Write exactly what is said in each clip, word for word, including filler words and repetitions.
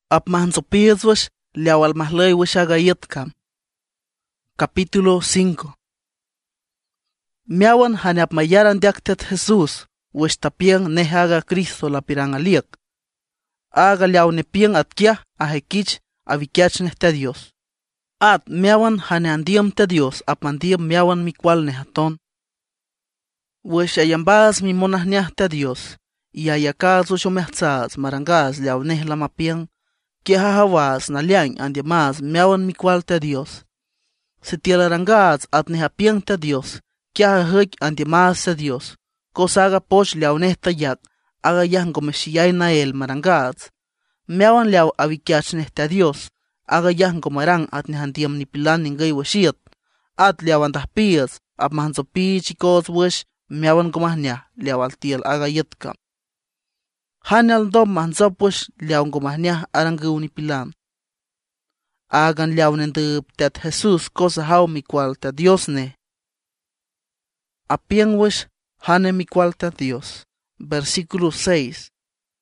ap manzopiedzwash liawal mahlay wishagayetkam. Capítulo cinco. Miawan hanap mayaran diaktet Jesús, wish tapiang nehaga Cristo la pirangaliak. Aga liaw ne piang at kia ahekich avikiach nehte Dios. At miawan hane andiam te Dios ap mandiam miawan mikwal nehaton. Wish ayambaz mi monah niah te Dios, y ayakaz usho mehtzaz marangaz liaw neh la mapiang, kia hahawaz na liang andiamaz miawan mikwal te Dios. Se tielarangaz at nehapiang te Dios, kia hahik andiamaz te Dios, kosaga poch liaw neh tayak, aga yang gomeshiyay na el marangaz. Miawan liaw avikiach neh te Dios, aga yang gomarang at nehandiam nipilan ningay washiat, at liaw andahpiyaz, ap mahanzopi chikoz wish, miawan gomahnya liaw al tiel aga yetka. Hanal dom mahanzop wish liaw gomahnya arangu nipilan. Agan liaw nendub tet Jesus cosa hau mikwal te Dios ne. Apiang wish hane mikwal te Dios. Versículo seis.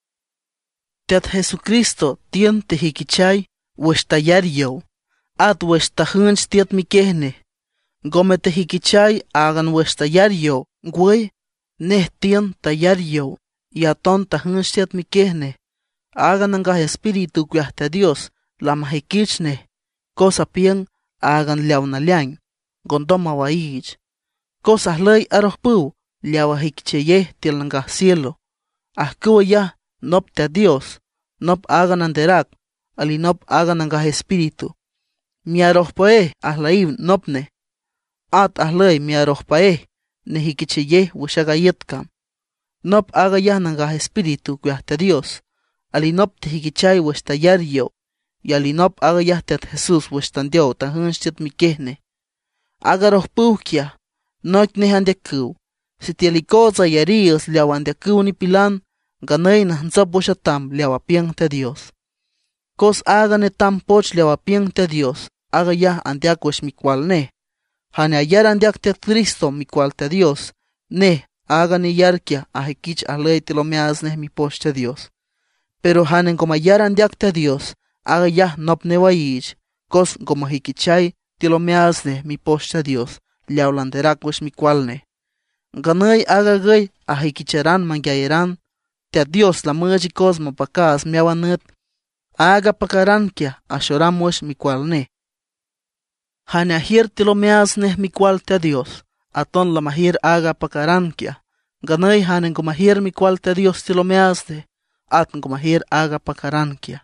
Tet Jesucristo tien te hikichay wish tayar yo, at wish tahunch tiet mikehne. Gome te hikichay agan wish tayar yo, güey, neh tien tayar yo, y aton tahunch tiet mikehne. Agan anga espíritu kuah te Dios, la mahikichne, cosa piang agan liaw na liang, gondoma waich. Cosas ley arojpu, liaw hikicheye til nanga cielo. Ahkuwa ya, nop te Dios, nop agan anderak, ali nop agan anga espíritu. Mi arojpae, ahlaim nopne. At ahlay mi arojpae, ne hikicheye wishagayetkam. Nop aga ya nanga espíritu kuah te Dios, ali nop te hikichay wishtayar yo, y ali nop aga ya tet Jesús wishtandio ta hunchtet mikehne. Aga rojpukia, noik nehandeku. Si tielikoza yarios liawandeku ni pilan, ganay na hansap wishatam liawapiang te Dios. Kos aga ne tam poch liawapiang te Dios, aga ya andiak wish mikwal ne. Hane ayar andiak te Cristo mikwal te Dios, ne aga ni yarkia ahikich alay tilomeaz ne mi poch te Dios. Pero hanen como ayar andiak te Dios, aga ya nop newaich, kos como hikichay tilomeaz ne mi poch te Dios, liaulanderak wish mikwal ne. Ganay aga gay ahikicharan mangyayeran, te Dios la muji cosmo pakas miawanet, aga pakaran kia ashoram wish mikwal ne. Hane ahir tilomeaz ne mikwal te Dios, aton la mahir aga pakaran kia, ganay hanen como ahir mikwal te Dios tilomeaz de, aton como ahir aga pakaran kia.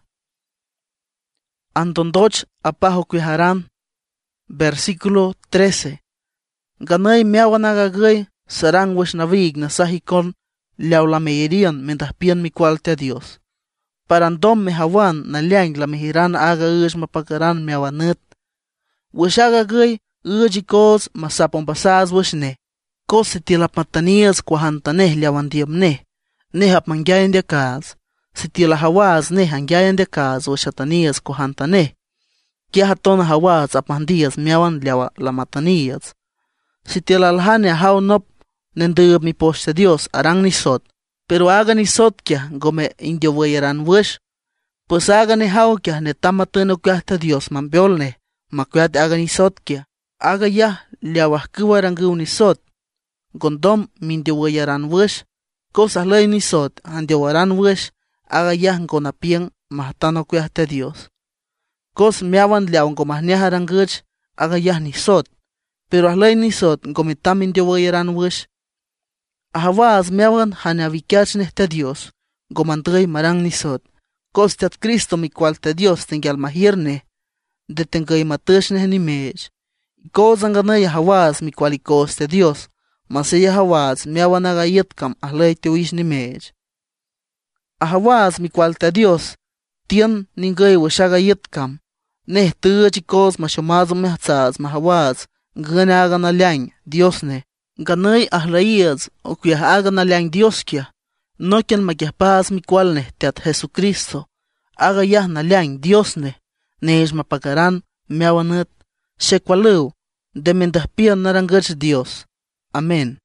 Andondoch apajo kuiharan, versículo trece. Ganay miawan aga gay, sarang wish navig na sahikon, liaw la meyerian mentas pian mikwal te Dios. Parandom mehawan na liang la mehiran aga uj mapakaran miawanet. Wish aga gay, uj ikos masapon basaz wish ne. Kos se tilap matanias kwahantaneh liawan diem ne. Nehap mangyayan de kaz. Se tila hawaz ne hangyayan de kaz wish atanias kwahantaneh. Kia hatona hawaz apandias miawan liawa la matanias. Si tila alhane hau nop nendub mi poste Dios arang nisot, pero haga nisot kia gome indio weyeran wish, pues haga ni hau kia ne tamateno kuahta Dios mambiolne, makuat haga nisot kia, haga ya liawah kuwarangu nisot, gondom mindio weyeran wish, cosas ley nisot andio waran wish, haga ya ngonapiang mahatano kuahta Dios. Kos miawan liawan gomahniaharan guch, haga ya nisot, pero ahlay nisot gomitam indio weyeran wish, ahawaz miawan hane avikiach nehte Dios, gomandrey marang nisot, kostiat Cristo mikwal te Dios tengyal mahirne, de tengay matush neh ni mej. Kozan ganay ahawaz mikwal ikos te Dios, masay ahawaz miawan agayetkam ahlay te wish ni mej. Ahawaz mikwal te Dios, tien ningay wishagayetkam, neh tuch ikos mashomaz mehtzaz mahawaz, ganagan alyang Dios ne. Ganay ahlayaz o kuya aga na liang Dios kia, no quien magyahpaz mikwal ne teat Jesucristo, aga yah na liang Dios ne, neij mapagaran miawanet, shekwalu, de mendahpian narangach Dios. Amén.